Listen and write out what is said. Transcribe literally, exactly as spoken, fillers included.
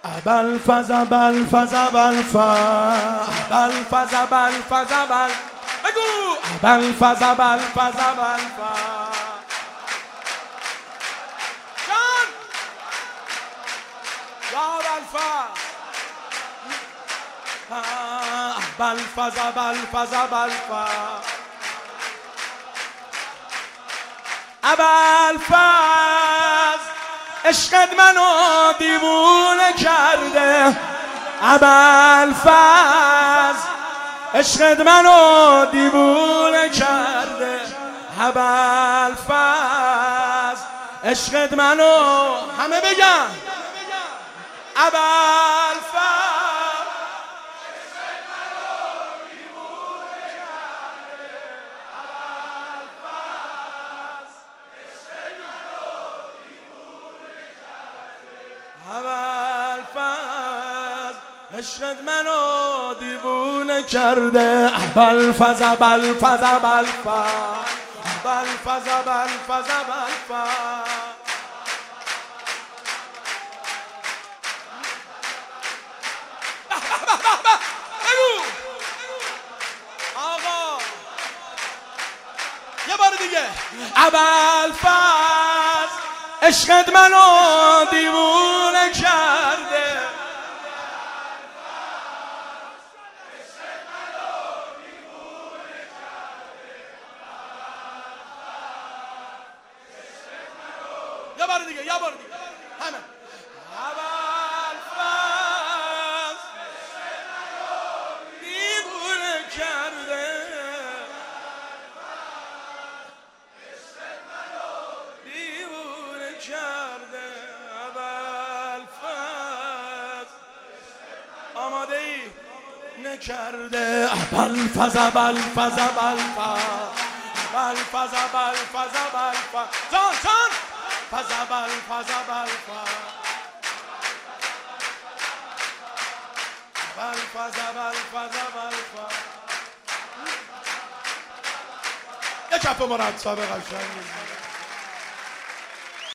ابل فز ابل فز ابل فز ابل فز ابل فز ابل بگو ابل فز ابل فز ابل فز جان یا ابل فز ابل فز ابل فز ابل فز ابل فز عشقت منو دیوونه کرده ابل فز عشقت منو دیوونه کرده ابل فز عشقت منو همه بگن ابل فز ابل فز عشقت منو دیوونه کرده ابل فز ابل فز ابل فز ابل فز ابل فز ابل فز بگو آقا یه بار دیگه ابل فز عشقت منو دیوونه کرده یه بار دیگه یه بار دیگه همه ابل فز دیوونه کرده دیوونه کرده ابل فز آماده ای نکرده ابل فز ابل فز ابل فز ابل فز ابل فز ابل فز جان جان فز ابل فز ابل فز ابل فز ابل فز ابل فز یه کف مرتب قشنگ